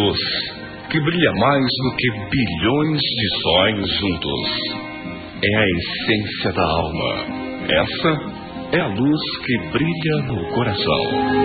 luz que brilha mais do que bilhões de sóis juntos. É a essência da alma. Essa é a luz que brilha no coração.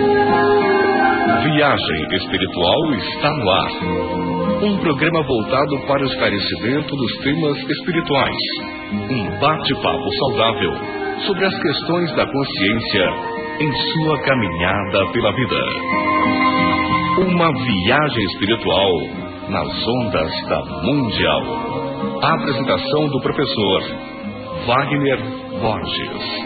Viagem Espiritual está no ar. Um programa voltado para o esclarecimento dos temas espirituais. Um bate-papo saudável sobre as questões da consciência em sua caminhada pela vida. Uma viagem espiritual nas ondas da Mundial. A apresentação do professor Wagner Borges.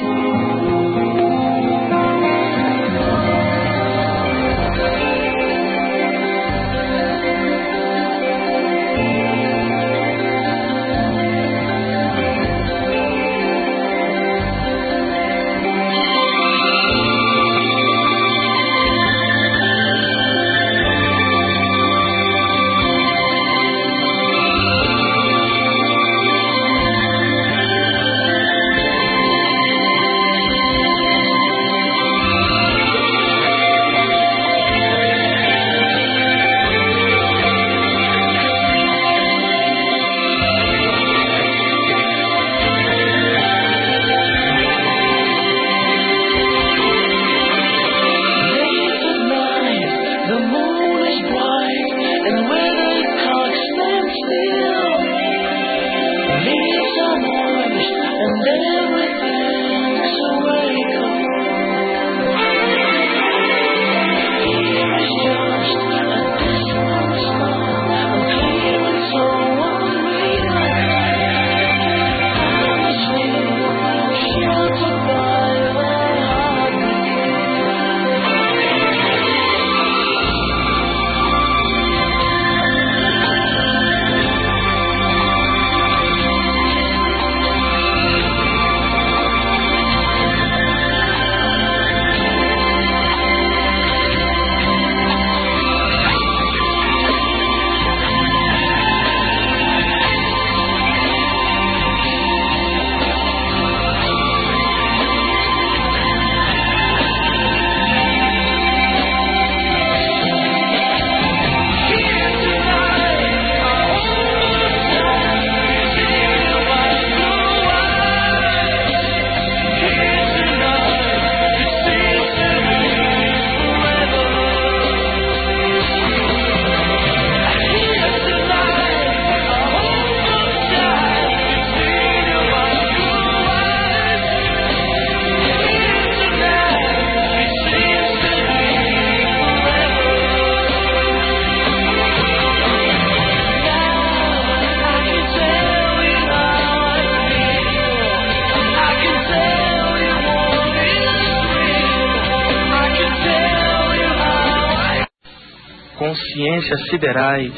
Consciências siderais,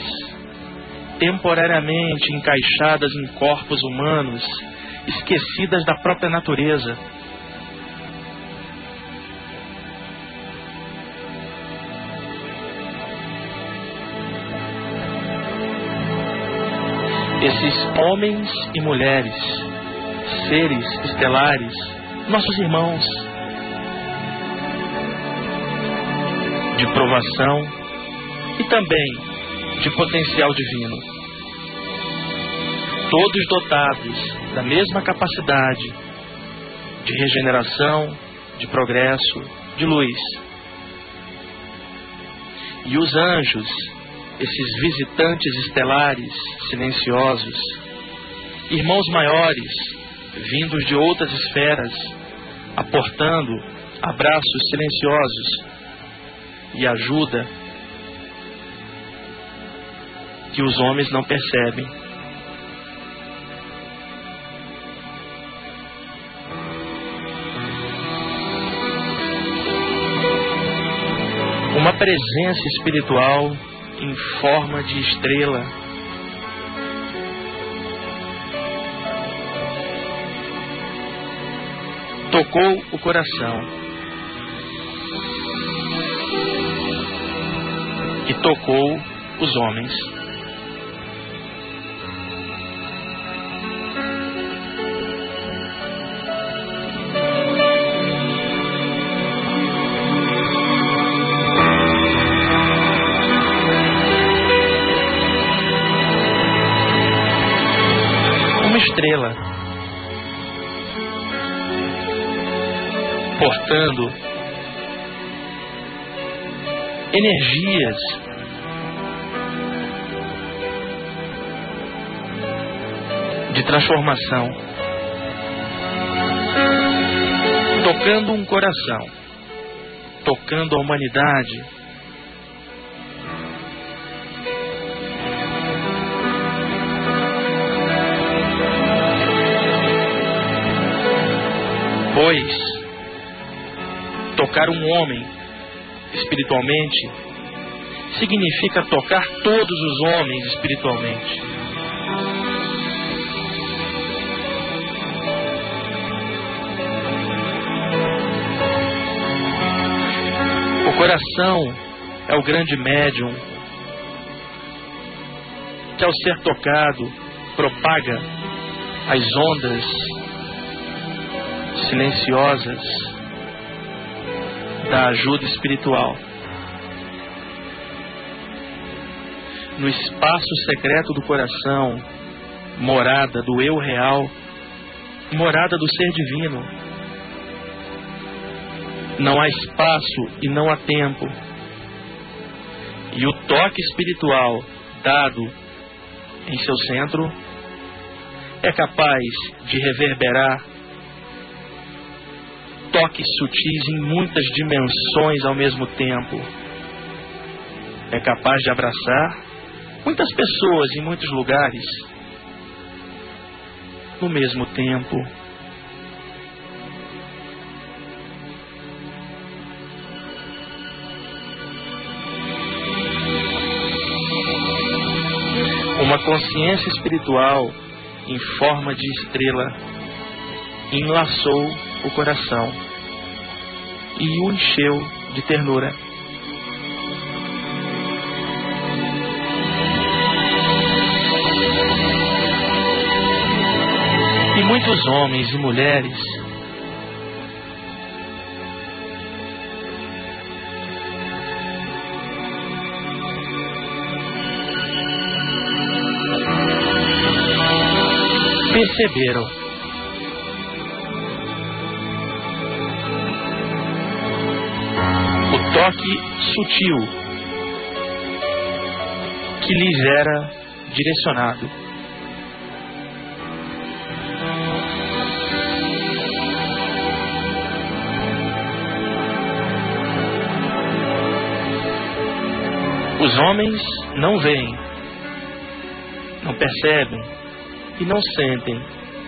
temporariamente encaixadas em corpos humanos, esquecidas da própria natureza. Esses homens e mulheres, seres estelares, nossos irmãos, de provação e também de potencial divino. Todos dotados da mesma capacidade de regeneração, de progresso, de luz. E os anjos, esses visitantes estelares silenciosos, irmãos maiores, vindos de outras esferas, aportando abraços silenciosos e ajuda que os homens não percebem. Uma presença espiritual em forma de estrela tocou o coração e tocou os homens. estrela, portando energias de transformação, tocando um coração, tocando a humanidade, pois tocar um homem espiritualmente significa tocar todos os homens espiritualmente. O coração é o grande médium que, ao ser tocado, propaga as ondas silenciosas da ajuda espiritual. No espaço secreto do coração, morada do eu real, morada do ser divino. Não há espaço e não há tempo. E o toque espiritual dado em seu centro é capaz de reverberar toques sutis em muitas dimensões ao mesmo tempo. É capaz de abraçar muitas pessoas em muitos lugares no mesmo tempo. Uma consciência espiritual em forma de estrela enlaçou o coração e o encheu de ternura. E muitos homens e mulheres perceberam o toque sutil que lhes era direcionado. Os homens não veem, não percebem e não sentem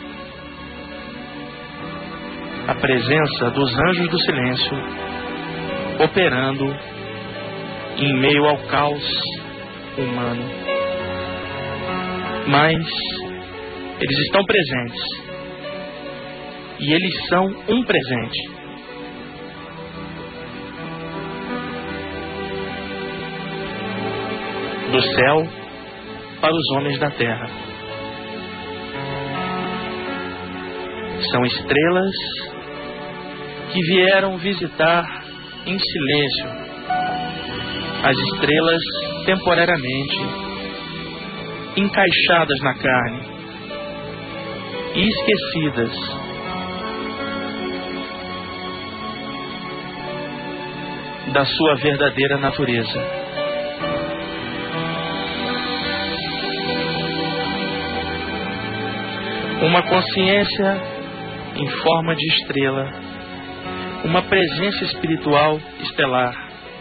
a presença dos anjos do silêncio operando em meio ao caos humano. Mas eles estão presentes e eles são um presente. Do céu para os homens da terra. São estrelas que vieram visitar em silêncio as estrelas temporariamente encaixadas na carne e esquecidas da sua verdadeira natureza. Uma consciência em forma de estrela, uma presença espiritual estelar,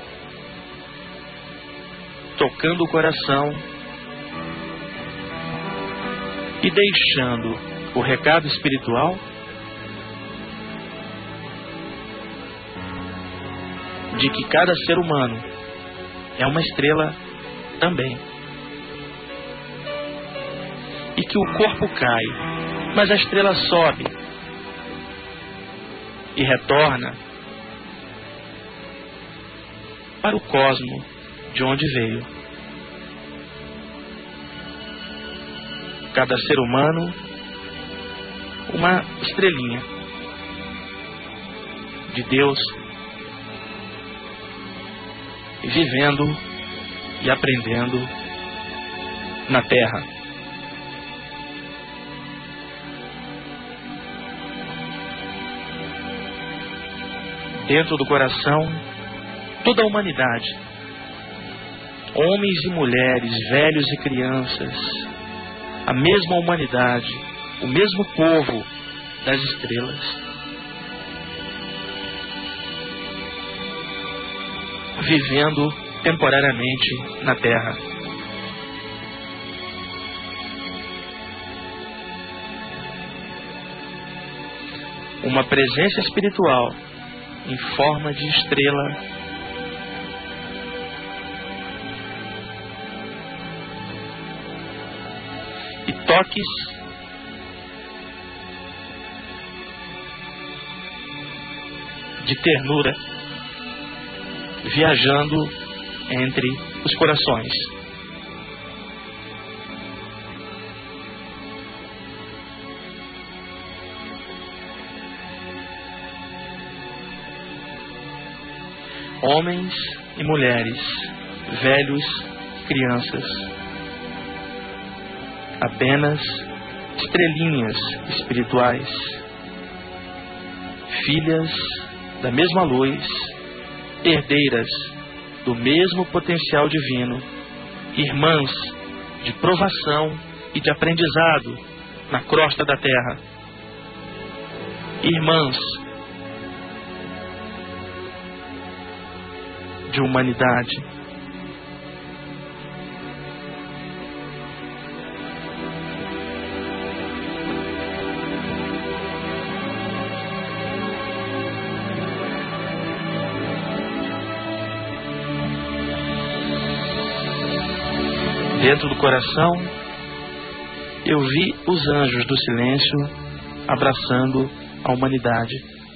tocando o coração e deixando o recado espiritual de que cada ser humano é uma estrela também. E que o corpo cai, mas a estrela sobe e retorna para o cosmo de onde veio. Cada ser humano, uma estrelinha de Deus, vivendo e aprendendo na Terra. dentro do coração, toda a humanidade, homens e mulheres, velhos e crianças, a mesma humanidade, o mesmo povo das estrelas, vivendo temporariamente na Terra. Uma presença espiritual em forma de estrela e toques de ternura viajando entre os corações. Homens e mulheres, velhos e crianças, apenas estrelinhas espirituais, filhas da mesma luz, herdeiras do mesmo potencial divino, irmãs de provação e de aprendizado na crosta da terra, irmãs de humanidade. Dentro do coração, eu vi os anjos do silêncio abraçando a humanidade.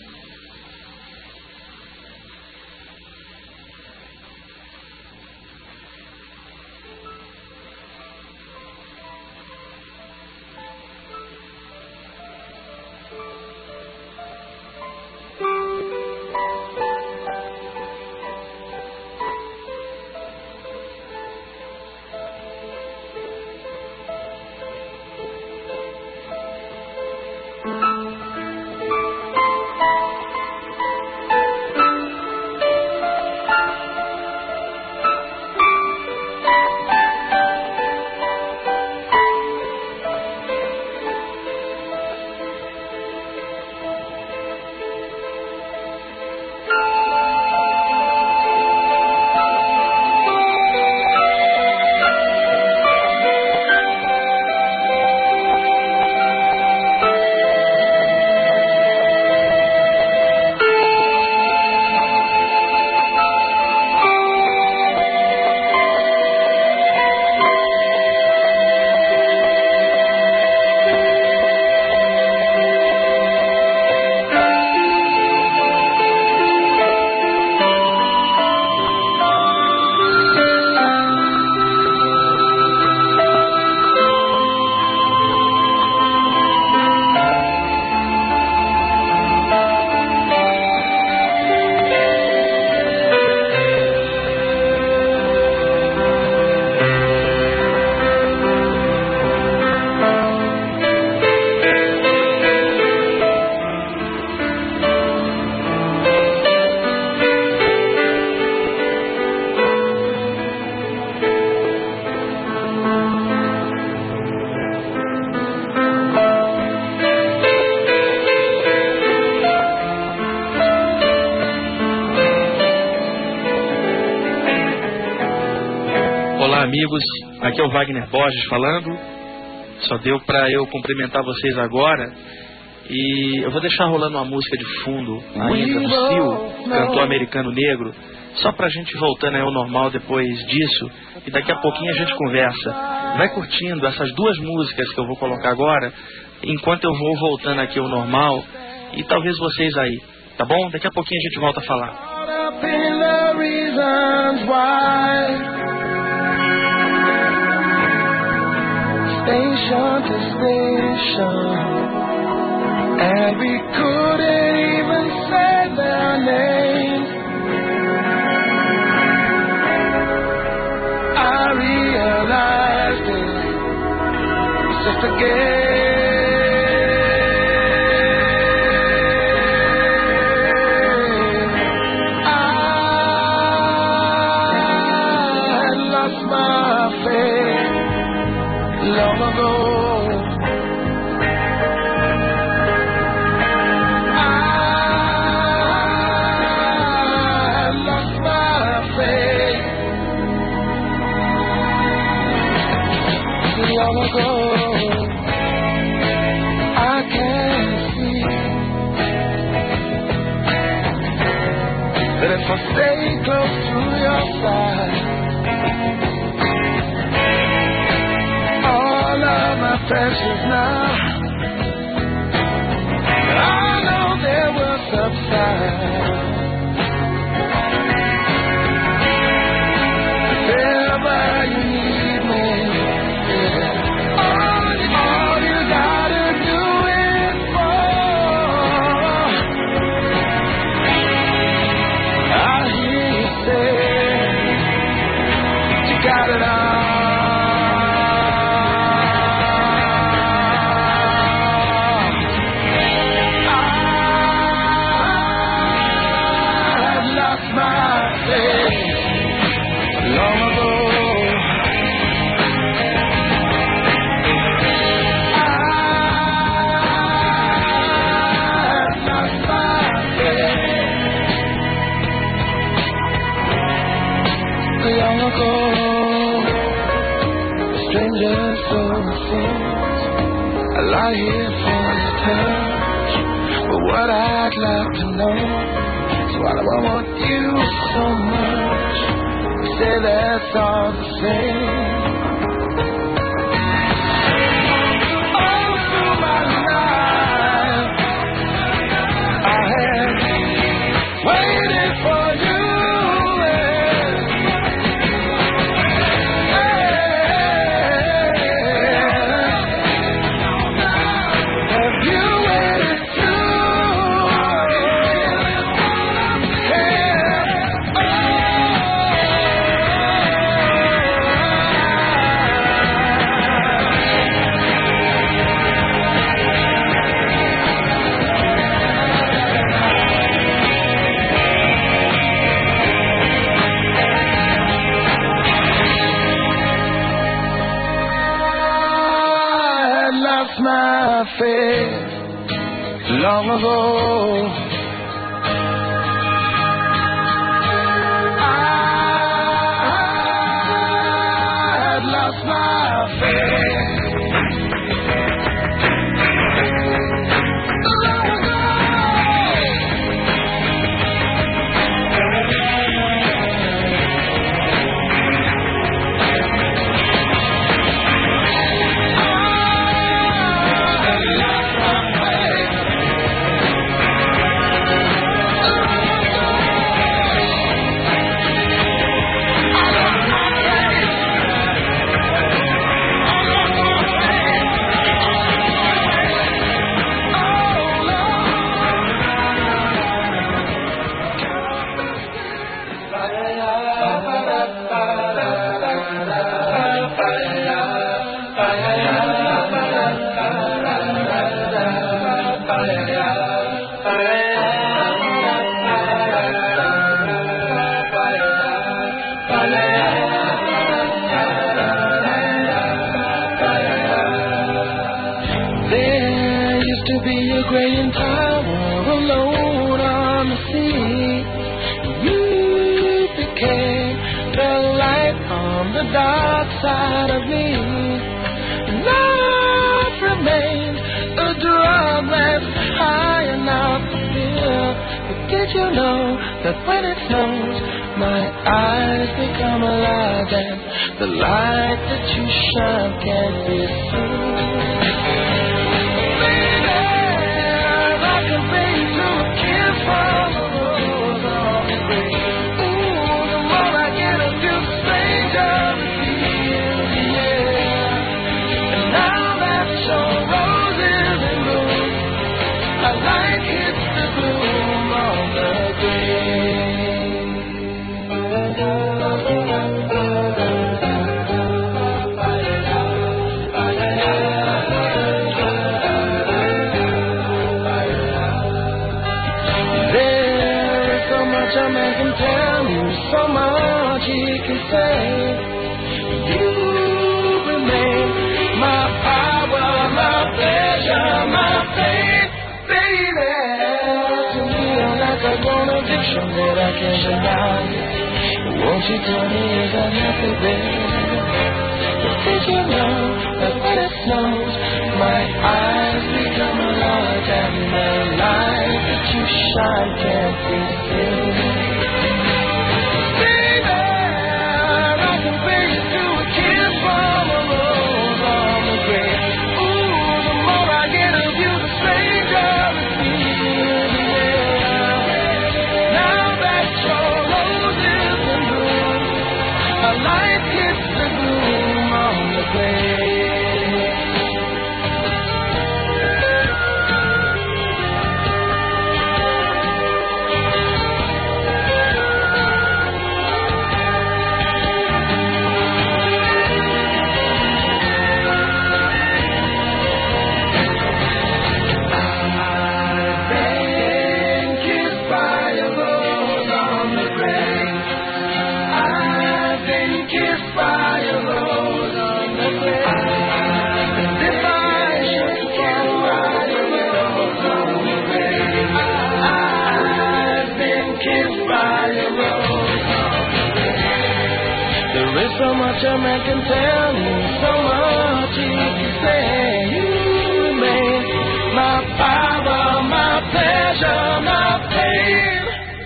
Amigos, aqui é o Wagner Borges falando. Só deu para eu cumprimentar vocês agora. E eu vou deixar rolando uma música de fundo ainda do Seal, cantor americano negro, só pra gente voltando ao normal depois disso. E daqui a pouquinho a gente conversa. Vai curtindo essas duas músicas que eu vou colocar agora, enquanto eu vou voltando aqui ao normal. E talvez vocês aí, tá bom? Daqui a pouquinho a gente volta a falar. Station to station, and we couldn't even say their names. I realized it's just a game. long ago. I lost my faith long ago. I can see that if I stay close to your side, all of my pressures now, I know there will subside. If ever you need me, yeah, all you gotta do is fall. I hear you say you got it all. Strangers so things I lie here for your touch, but what I'd like to know is why do I want you so much? You say that's all the same. All through my life I had waited for you. My faith long ago. I had lost my faith long ago. Graying tower alone on the sea. You became the light on the dark side of me. Love remains a drug that's high enough to feel. But did you know that when it snows, my eyes become alive and the light that you shine can't be seen? A man can tell you so much he can say. You remain my fiction that I can't deny. Won't you tell me is that happy, baby? But did you know that when it snows, my eyes become large and the light that you shine can't be seen? Baby, I can bring you to a kiss from a rose on the grave. Ooh, the more I get of you, the stranger it feels, yeah. Now that your rose is in bloom, a light hits the gloom on the grave. So much a man can tell me, so much he can say. You made my power, my pleasure, my pain.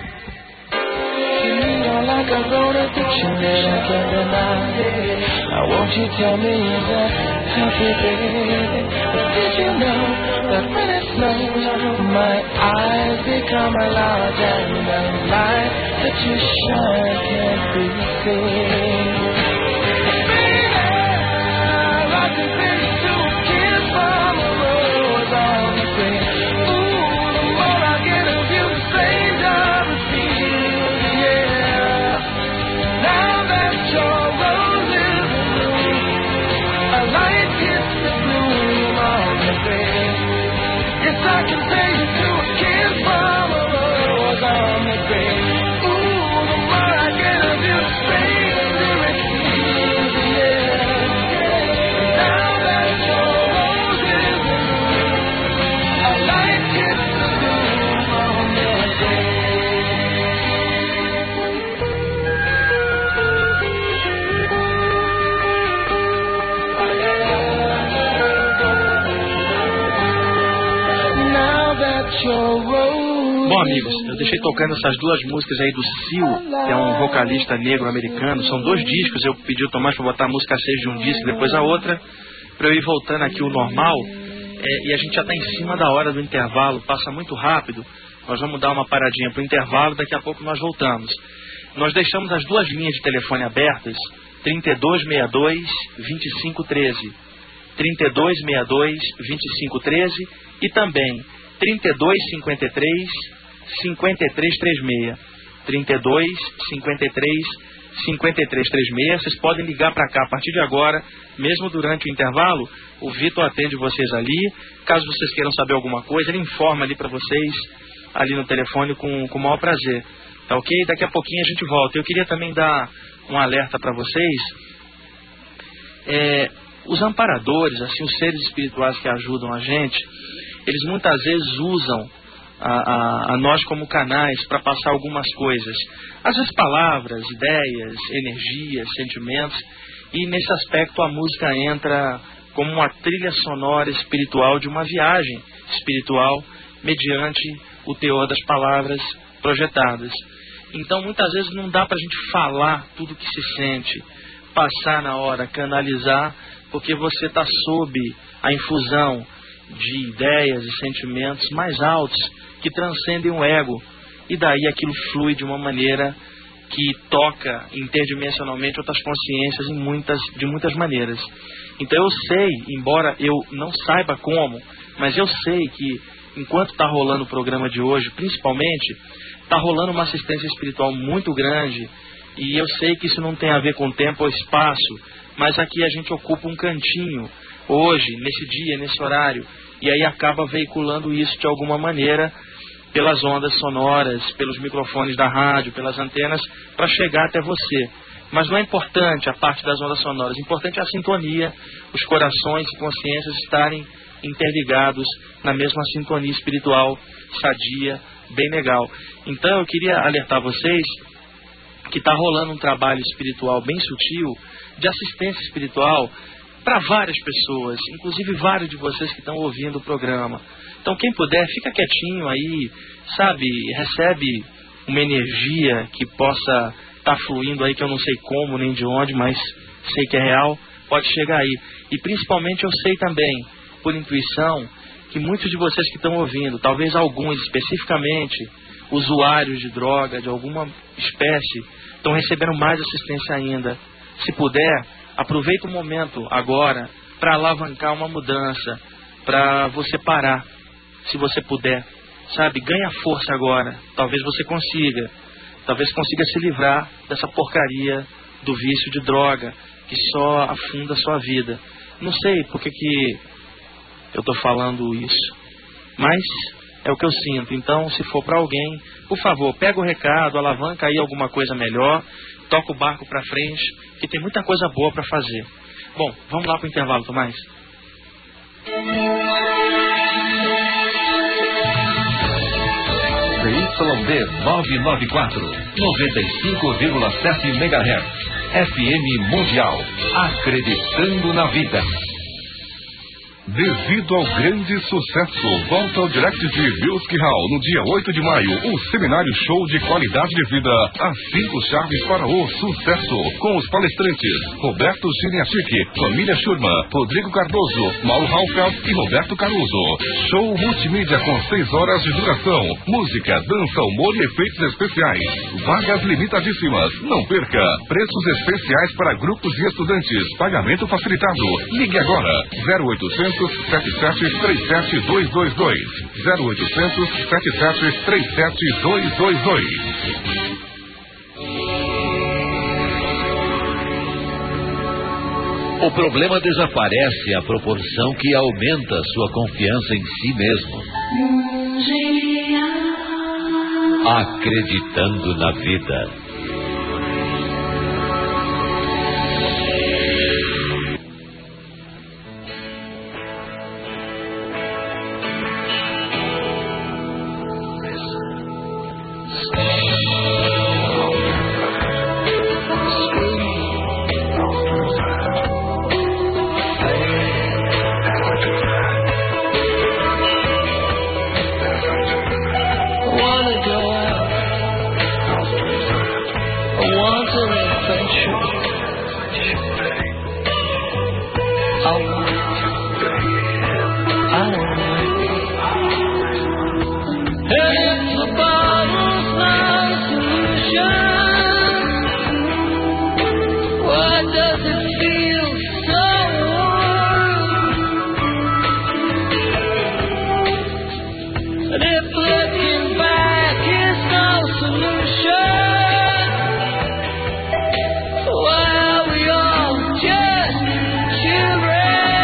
You don't like a road addiction that I can't deny. Now won't you tell me is that happy, baby? But did you know that when it snows, my eyes become large and the light that you shine can't be seen? Bom, amigos, eu deixei tocando essas duas músicas aí do Seal, que é um vocalista negro americano. São 2 discos, eu pedi o Tomás para botar a música 6 de um disco e depois a outra, para eu ir voltando aqui o normal. E a gente já está em cima da hora do intervalo, passa muito rápido. Nós vamos dar uma paradinha para o intervalo, daqui a pouco nós voltamos. Nós deixamos as 2 linhas de telefone abertas, 3262-2513, 3262-2513 e também 3253-5336, 3253-5336. Vocês podem ligar para cá a partir de agora, mesmo durante o intervalo. O Vitor atende vocês ali. Caso vocês queiram saber alguma coisa, ele informa ali para vocês, ali no telefone, com o maior prazer. Tá ok? Daqui a pouquinho a gente volta. Eu queria também dar um alerta para vocês. Os amparadores, assim, os seres espirituais que ajudam a gente, eles muitas vezes usam a nós como canais para passar algumas coisas. Às vezes palavras, ideias, energias, sentimentos. E nesse aspecto a música entra como uma trilha sonora espiritual de uma viagem espiritual mediante o teor das palavras projetadas. Então muitas vezes não dá para a gente falar tudo o que se sente, passar na hora, canalizar, porque você está sob a infusão de ideias e sentimentos mais altos que transcendem o ego, e daí aquilo flui de uma maneira que toca interdimensionalmente outras consciências de muitas maneiras. Então eu sei, embora eu não saiba como, mas eu sei que enquanto está rolando o programa de hoje, principalmente, está rolando uma assistência espiritual muito grande, e eu sei que isso não tem a ver com tempo ou espaço, mas aqui a gente ocupa um cantinho hoje, nesse dia, nesse horário, e aí acaba veiculando isso de alguma maneira pelas ondas sonoras, pelos microfones da rádio, pelas antenas, para chegar até você. Mas não é importante a parte das ondas sonoras, o importante é a sintonia, os corações e consciências estarem interligados na mesma sintonia espiritual, sadia, bem legal. Então eu queria alertar vocês que está rolando um trabalho espiritual bem sutil, de assistência espiritual, para várias pessoas, inclusive vários de vocês que estão ouvindo o programa. Então quem puder, fica quietinho aí, sabe, recebe uma energia que possa estar fluindo aí, que eu não sei como nem de onde, mas sei que é real, pode chegar aí. E principalmente eu sei também, por intuição, que muitos de vocês que estão ouvindo, talvez alguns especificamente, usuários de droga, de alguma espécie, estão recebendo mais assistência ainda. Se puder, aproveita o momento agora para alavancar uma mudança, para você parar, se você puder, sabe, ganha força agora, talvez você consiga, talvez consiga se livrar dessa porcaria do vício de droga, que só afunda a sua vida. Não sei por que eu estou falando isso, mas é o que eu sinto. Então, se for para alguém, por favor, pega o recado, alavanca aí alguma coisa melhor, toca o barco para frente, que tem muita coisa boa para fazer. Bom, vamos lá para o intervalo, Tomás. CYD 994, 95,7 MHz, FM Mundial, acreditando na vida. Devido ao grande sucesso, volta ao Direct de Music Hall no dia 8 de maio, um seminário show de qualidade de vida, as 5 chaves para o sucesso, com os palestrantes Roberto Chiniachik, Família Schurman, Rodrigo Cardoso, Mauro Halfeld e Roberto Caruso. Show multimídia com 6 horas de duração, música, dança, humor e efeitos especiais. Vagas limitadíssimas, não perca. Preços especiais para grupos e estudantes, pagamento facilitado. Ligue agora, 0800 7737 222, 0800 7737 222. O problema desaparece à proporção que aumenta sua confiança em si mesmo. Acreditando na vida. Well, we all just children.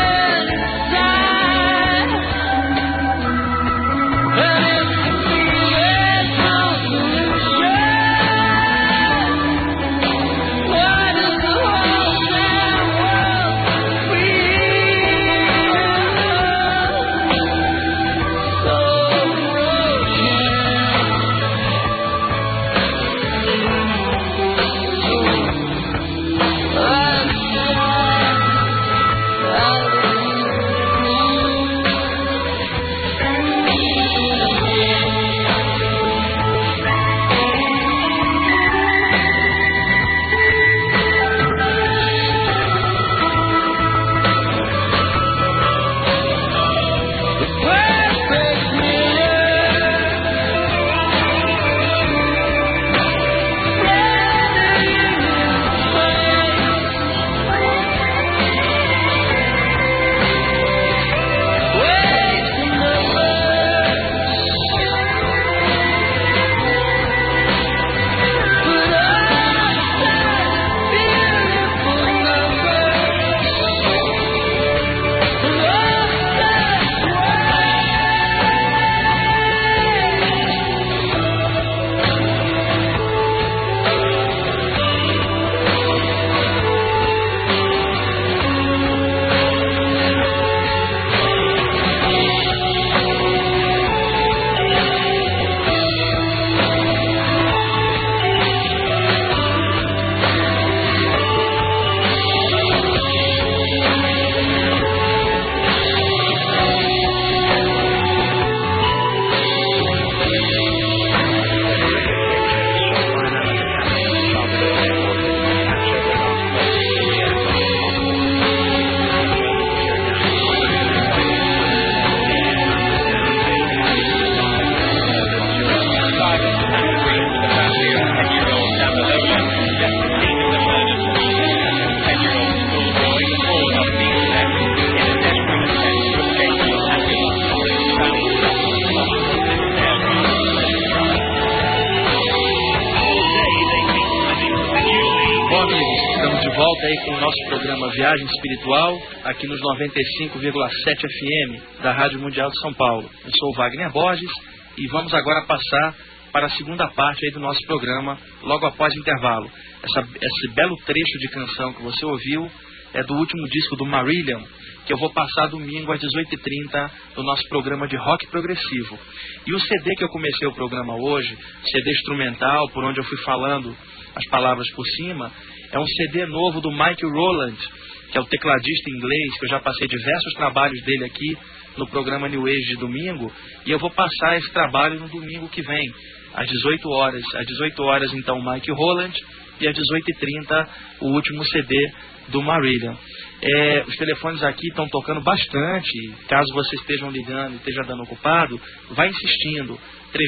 aí com o nosso programa Viagem Espiritual, aqui nos 95,7 FM da Rádio Mundial de São Paulo. Eu sou o Wagner Borges e vamos agora passar para a segunda parte aí do nosso programa, logo após o intervalo. Esse belo trecho de canção que você ouviu é do último disco do Marillion, que eu vou passar domingo às 18h30 no nosso programa de rock progressivo. E o CD que eu comecei o programa hoje, CD instrumental, por onde eu fui falando as palavras por cima, é um CD novo do Mike Rowland, que é o tecladista inglês, que eu já passei diversos trabalhos dele aqui no programa New Age de domingo, e eu vou passar esse trabalho no domingo que vem, às 18 horas. Às 18 horas, então, Mike Rowland, e às 18h30, o último CD do Marillion. Os telefones aqui estão tocando bastante. Caso você estejam ligando e esteja dando ocupado, vai insistindo.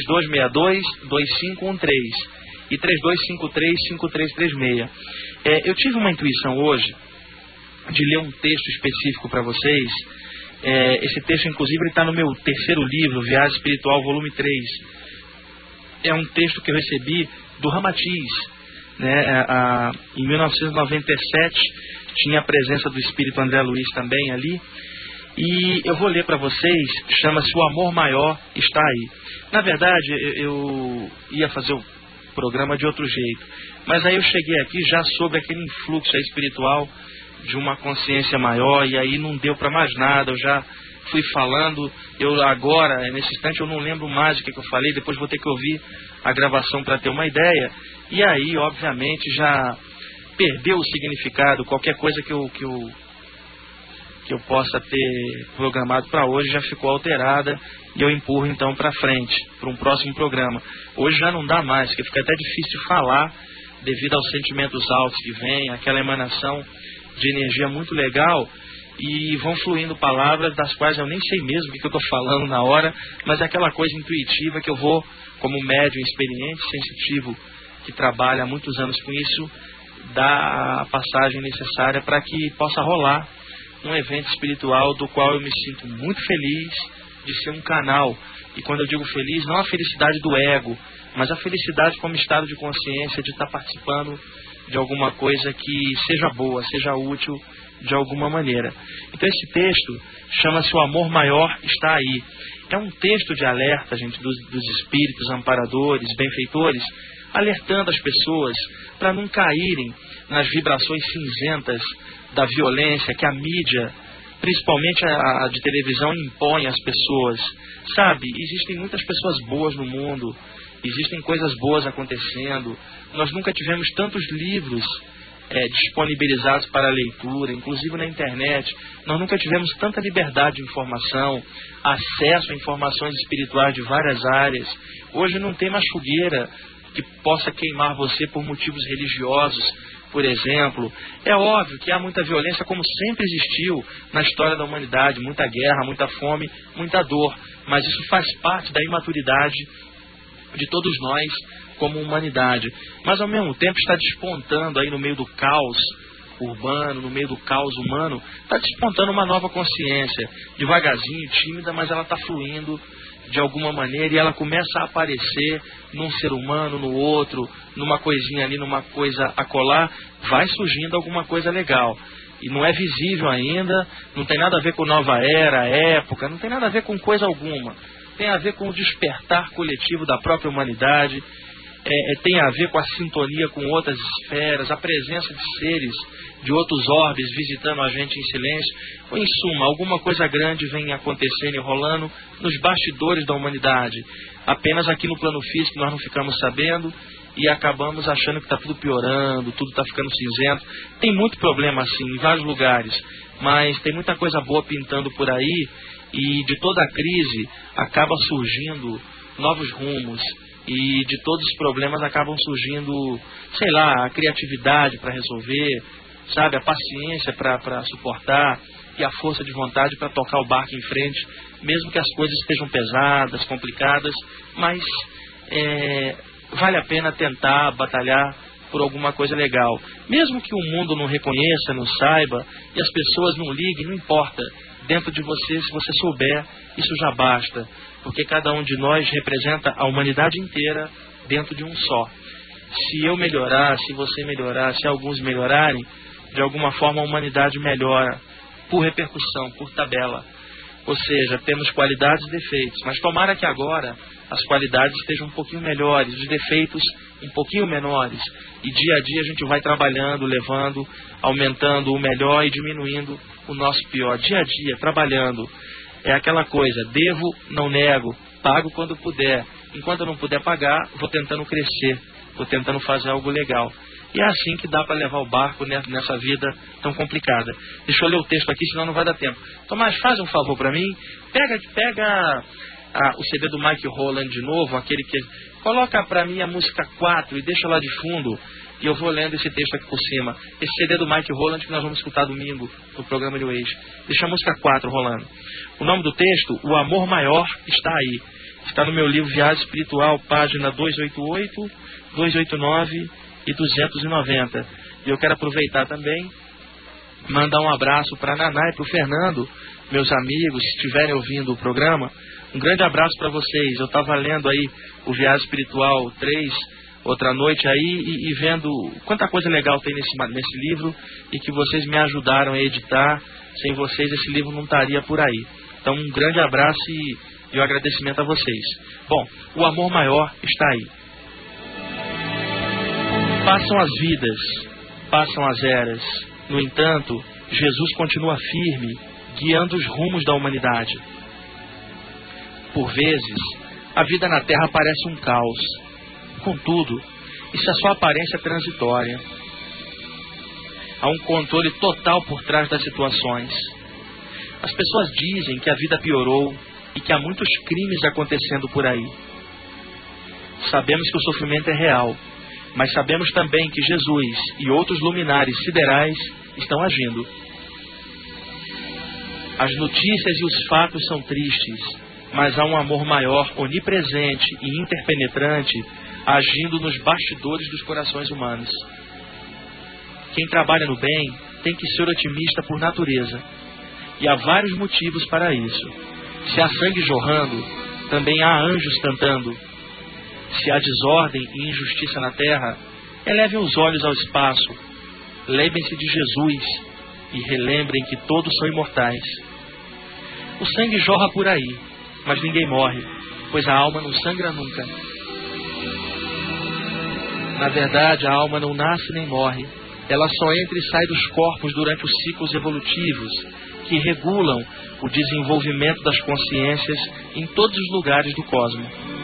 3262-2513 e 3253-5336. Eu tive uma intuição hoje de ler um texto específico para vocês. Esse texto, inclusive, está no meu terceiro livro, Viagem Espiritual, volume 3. É um texto que eu recebi do Ramatiz. Em 1997 tinha a presença do Espírito André Luiz também ali, e eu vou ler para vocês, chama-se O Amor Maior Está Aí. Na verdade, eu ia fazer o programa de outro jeito, mas aí eu cheguei aqui já sobre aquele influxo espiritual de uma consciência maior, e aí não deu para mais nada. Eu já fui falando, agora, nesse instante, eu não lembro mais o que eu falei, depois vou ter que ouvir a gravação para ter uma ideia, e aí, obviamente, já perdeu o significado. Qualquer coisa que eu possa ter programado para hoje já ficou alterada, e eu empurro então para frente, para um próximo programa. Hoje já não dá mais, porque fica até difícil de falar, devido aos sentimentos altos que vem, aquela emanação de energia muito legal, e vão fluindo palavras das quais eu nem sei mesmo o que eu estou falando na hora, mas é aquela coisa intuitiva que eu vou, como médium experiente, sensitivo, que trabalha há muitos anos com isso, dar a passagem necessária para que possa rolar um evento espiritual do qual eu me sinto muito feliz de ser um canal. E quando eu digo feliz, não a felicidade do ego, mas a felicidade como estado de consciência de estar participando de alguma coisa que seja boa, seja útil de alguma maneira. Então esse texto chama-se O Amor Maior Está Aí. É um texto de alerta, gente, dos espíritos amparadores, benfeitores, alertando as pessoas para não caírem nas vibrações cinzentas da violência que a mídia, principalmente a de televisão, impõe às pessoas. Sabe, existem muitas pessoas boas no mundo, existem coisas boas acontecendo. Nós nunca tivemos tantos livros disponibilizados para leitura, inclusive na internet. Nós nunca tivemos tanta liberdade de informação, acesso a informações espirituais de várias áreas. Hoje não tem mais fogueira que possa queimar você por motivos religiosos, por exemplo. É óbvio que há muita violência, como sempre existiu na história da humanidade, muita guerra, muita fome, muita dor, mas isso faz parte da imaturidade de todos nós como humanidade. Mas ao mesmo tempo está despontando aí no meio do caos urbano, no meio do caos humano, está despontando uma nova consciência, devagarzinho, tímida, mas ela está fluindo de alguma maneira, e ela começa a aparecer num ser humano, no outro, numa coisinha ali, numa coisa acolá, vai surgindo alguma coisa legal. E não é visível ainda, não tem nada a ver com nova era, época, não tem nada a ver com coisa alguma. Tem a ver com o despertar coletivo da própria humanidade, tem a ver com a sintonia com outras esferas, a presença de seres de outros orbes visitando a gente em silêncio. Em suma, alguma coisa grande vem acontecendo e rolando nos bastidores da humanidade. Apenas aqui no plano físico nós não ficamos sabendo e acabamos achando que está tudo piorando, tudo está ficando cinzento. Tem muito problema assim em vários lugares, mas tem muita coisa boa pintando por aí, e de toda a crise acaba surgindo novos rumos, e de todos os problemas acabam surgindo, sei lá, a criatividade para resolver, sabe, a paciência para suportar, e a força de vontade para tocar o barco em frente, mesmo que as coisas estejam pesadas, complicadas, mas vale a pena tentar batalhar por alguma coisa legal. Mesmo que o mundo não reconheça, não saiba, e as pessoas não liguem, não importa. Dentro de você, se você souber, isso já basta, porque cada um de nós representa a humanidade inteira dentro de um só. Se eu melhorar, se você melhorar, se alguns melhorarem, de alguma forma a humanidade melhora por repercussão, por tabela. Ou seja, temos qualidades e defeitos, mas tomara que agora as qualidades estejam um pouquinho melhores, os defeitos um pouquinho menores, e dia a dia a gente vai trabalhando, levando, aumentando o melhor e diminuindo o nosso pior. Dia a dia, trabalhando. É aquela coisa, devo, não nego, pago quando puder. Enquanto eu não puder pagar, vou tentando crescer, vou tentando fazer algo legal. E é assim que dá para levar o barco nessa vida tão complicada. Deixa eu ler o texto aqui, senão não vai dar tempo. Tomás, faz um favor para mim. Pega o CD do Mike Holland de novo, aquele que... Coloca para mim a música 4 e deixa lá de fundo. E eu vou lendo esse texto aqui por cima. Esse CD do Mike Holland que nós vamos escutar domingo no programa New Age. Deixa a música 4 rolando. O nome do texto, O Amor Maior, está aí. Está no meu livro Viagem Espiritual, página 288, 289 e 290. E eu quero aproveitar também, mandar um abraço para a Naná e para o Fernando, meus amigos, se estiverem ouvindo o programa. Um grande abraço para vocês. Eu estava lendo aí o Viagem Espiritual 3, outra noite aí, e vendo quanta coisa legal tem nesse livro, e que vocês me ajudaram a editar. Sem vocês esse livro não estaria por aí. Então um grande abraço e um agradecimento a vocês. Bom, o amor maior está aí. Passam as vidas, passam as eras. No entanto, Jesus continua firme, guiando os rumos da humanidade. Por vezes, a vida na Terra parece um caos. Contudo, isso é só aparência transitória. Há um controle total por trás das situações. As pessoas dizem que a vida piorou e que há muitos crimes acontecendo por aí. Sabemos que o sofrimento é real, mas sabemos também que Jesus e outros luminares siderais estão agindo. As notícias e os fatos são tristes, mas há um amor maior, onipresente e interpenetrante, agindo nos bastidores dos corações humanos. Quem trabalha no bem tem que ser otimista por natureza, e há vários motivos para isso. Se há sangue jorrando, também há anjos cantando. Se há desordem e injustiça na terra, elevem os olhos ao espaço, lembrem-se de Jesus e relembrem que todos são imortais. O sangue jorra por aí, mas ninguém morre, pois a alma não sangra nunca. Na verdade, a alma não nasce nem morre. Ela só entra e sai dos corpos durante os ciclos evolutivos, que regulam o desenvolvimento das consciências em todos os lugares do cosmos.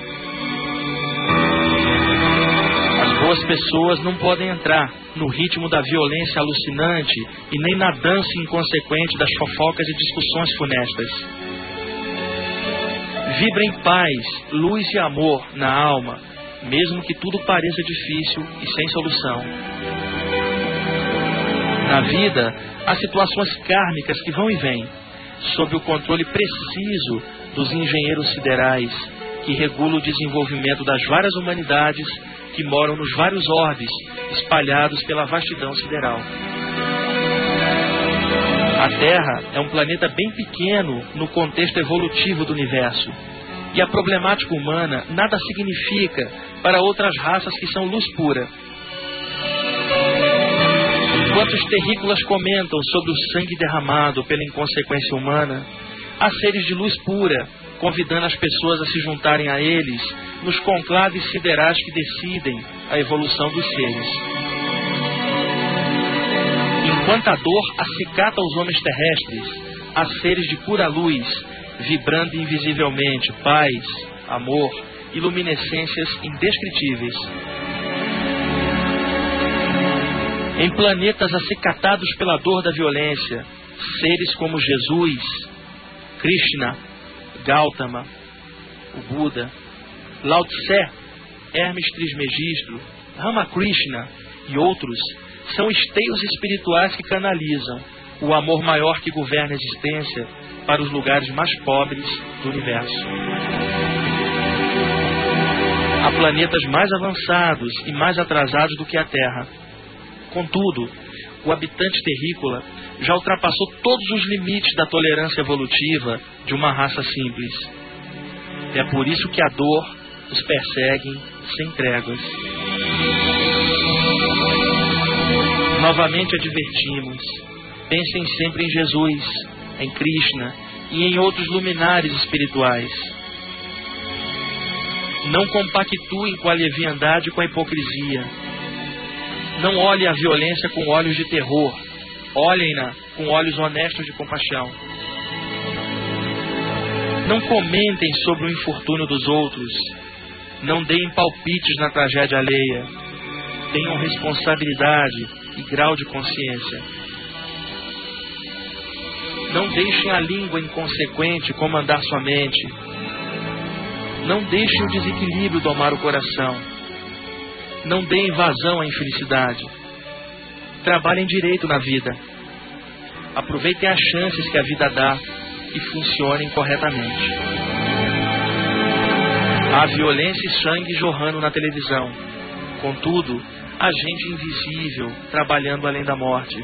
As boas pessoas não podem entrar no ritmo da violência alucinante e nem na dança inconsequente das fofocas e discussões funestas. Vibrem paz, luz e amor na alma, mesmo que tudo pareça difícil e sem solução. Na vida, há situações kármicas que vão e vêm, sob o controle preciso dos engenheiros siderais, que regulam o desenvolvimento das várias humanidades que moram nos vários orbes espalhados pela vastidão sideral. A Terra é um planeta bem pequeno no contexto evolutivo do universo, e a problemática humana nada significa para outras raças que são luz pura. Enquanto os terrícolas comentam sobre o sangue derramado pela inconsequência humana, há seres de luz pura, convidando as pessoas a se juntarem a eles nos conclaves siderais que decidem a evolução dos seres. Enquanto a dor acicata os homens terrestres, há seres de pura luz, vibrando invisivelmente paz, amor e luminescências indescritíveis. Em planetas acicatados pela dor da violência, seres como Jesus, Krishna, Gautama, o Buda, Lao Tse, Hermes Trismegisto, Ramakrishna e outros são esteios espirituais que canalizam o amor maior que governa a existência para os lugares mais pobres do universo. Há planetas mais avançados e mais atrasados do que a Terra. Contudo, o habitante terrícola já ultrapassou todos os limites da tolerância evolutiva de uma raça simples. É por isso que a dor os persegue sem tréguas. Novamente advertimos, pensem sempre em Jesus, em Krishna e em outros luminares espirituais. Não compactuem com a leviandade e com a hipocrisia. Não olhem a violência com olhos de terror. Olhem-na com olhos honestos de compaixão. Não comentem sobre o infortúnio dos outros. Não deem palpites na tragédia alheia. Tenham responsabilidade e grau de consciência. Não deixem a língua inconsequente comandar sua mente. Não deixem o desequilíbrio domar o coração. Não deem vazão à infelicidade. Trabalhem direito na vida. Aproveitem as chances que a vida dá e funcionem corretamente. Há violência e sangue jorrando na televisão. Contudo, há gente invisível trabalhando além da morte.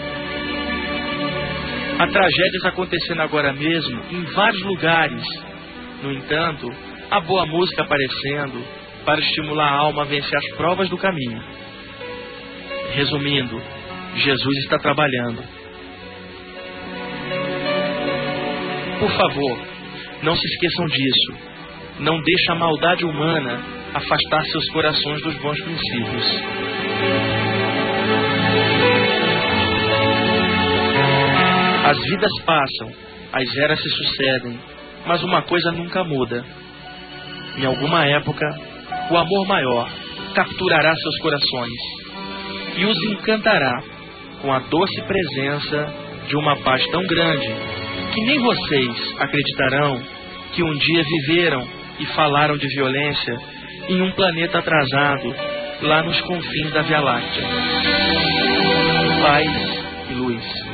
Há tragédias acontecendo agora mesmo em vários lugares. No entanto, há boa música aparecendo para estimular a alma a vencer as provas do caminho. Resumindo, Jesus está trabalhando. Por favor, não se esqueçam disso. Não deixe a maldade humana afastar seus corações dos bons princípios. As vidas passam, as eras se sucedem, mas uma coisa nunca muda. Em alguma época, o amor maior capturará seus corações e os encantará com a doce presença de uma paz tão grande que nem vocês acreditarão que um dia viveram e falaram de violência em um planeta atrasado lá nos confins da Via Láctea. Paz e luz.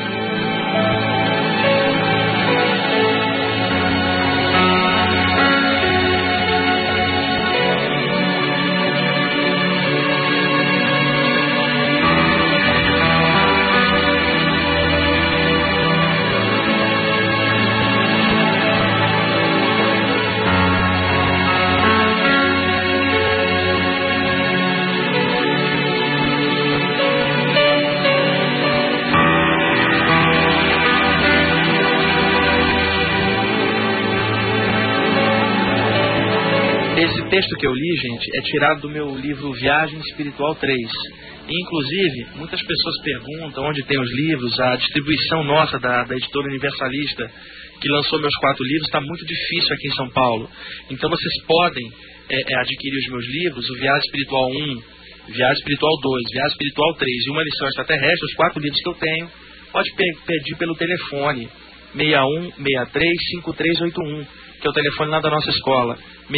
Esse texto que eu li, gente, é tirado do meu livro Viagem Espiritual 3. E, inclusive, muitas pessoas perguntam onde tem os livros. A distribuição nossa da editora Universalista, que lançou meus 4 livros, está muito difícil aqui em São Paulo. Então vocês podem adquirir os meus livros, o Viagem Espiritual 1, Viagem Espiritual 2, Viagem Espiritual 3 e Uma Lição Extraterrestre, os 4 livros que eu tenho. Pode pedir pelo telefone 6163-5381, que é o telefone lá da nossa escola,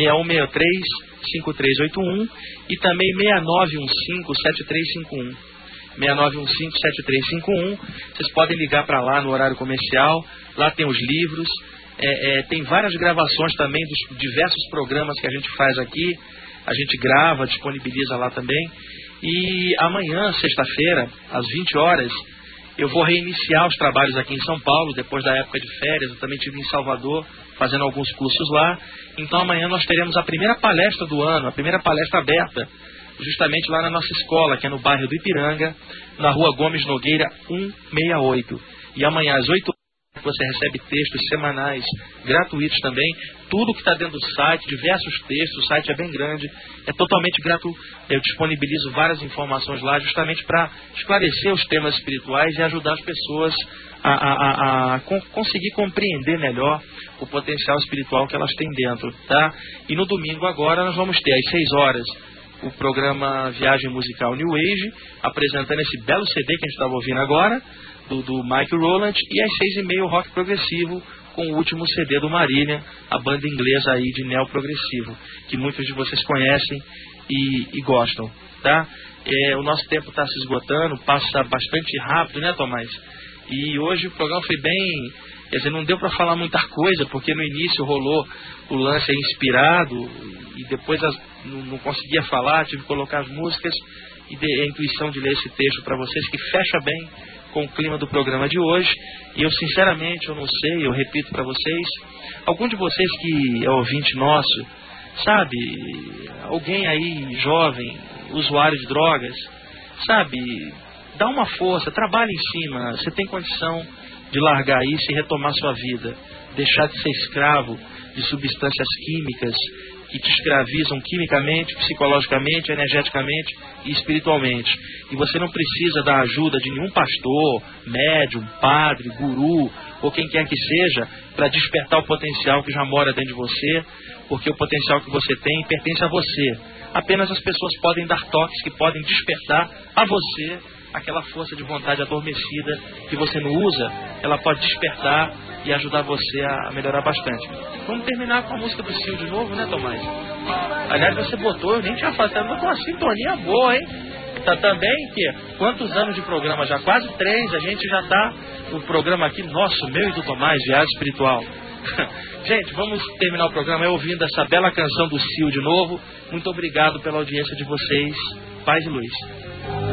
6163-5381 e também 6915-7351. 6915-7351. Vocês podem ligar para lá no horário comercial. Lá tem os livros. Tem várias gravações também dos diversos programas que a gente faz aqui. A gente grava, disponibiliza lá também. E amanhã, sexta-feira, às 20 horas, eu vou reiniciar os trabalhos aqui em São Paulo, depois da época de férias. Eu também estive em Salvador, fazendo alguns cursos lá. Então amanhã nós teremos a primeira palestra do ano, a primeira palestra aberta, justamente lá na nossa escola, que é no bairro do Ipiranga, na rua Gomes Nogueira 168. E amanhã às 8 horas você recebe textos semanais gratuitos também, tudo que está dentro do site, diversos textos. O site é bem grande, é totalmente gratuito. Eu disponibilizo várias informações lá justamente para esclarecer os temas espirituais e ajudar as pessoas a conseguir compreender melhor o potencial espiritual que elas têm dentro, tá? E no domingo agora nós vamos ter às 6 horas o programa Viagem Musical New Age, apresentando esse belo CD que a gente estava ouvindo agora, do Mike Rowland, e às 6h30 o Rock Progressivo, com o último CD do Marília, a banda inglesa aí de neoprogressivo, que muitos de vocês conhecem e gostam, tá? O nosso tempo está se esgotando, passa bastante rápido, né, Tomás? E hoje o programa foi bem... Quer dizer, não deu para falar muita coisa, porque no início rolou o lance inspirado, e depois não conseguia falar, tive que colocar as músicas, e a intuição de ler esse texto para vocês, que fecha bem com o clima do programa de hoje. E eu sinceramente, eu não sei, eu repito para vocês, algum de vocês que é ouvinte nosso, sabe, alguém aí jovem, usuário de drogas, sabe, dá uma força, trabalha em cima. Você tem condição de largar isso e retomar sua vida. Deixar de ser escravo de substâncias químicas que te escravizam quimicamente, psicologicamente, energeticamente e espiritualmente. E você não precisa da ajuda de nenhum pastor, médium, padre, guru ou quem quer que seja para despertar o potencial que já mora dentro de você, porque o potencial que você tem pertence a você. Apenas as pessoas podem dar toques que podem despertar a você aquela força de vontade adormecida que você não usa. Ela pode despertar e ajudar você a melhorar bastante. Vamos terminar com a música do Sil de novo, né, Tomás? Aliás, você botou, eu nem tinha falado, com uma sintonia boa, hein? Tá também que quantos anos de programa já? Quase 3, a gente já tá o programa aqui, nosso, meu e do Tomás, Viagem Espiritual. Gente, vamos terminar o programa ouvindo essa bela canção do Sil de novo. Muito obrigado pela audiência de vocês. Paz e luz.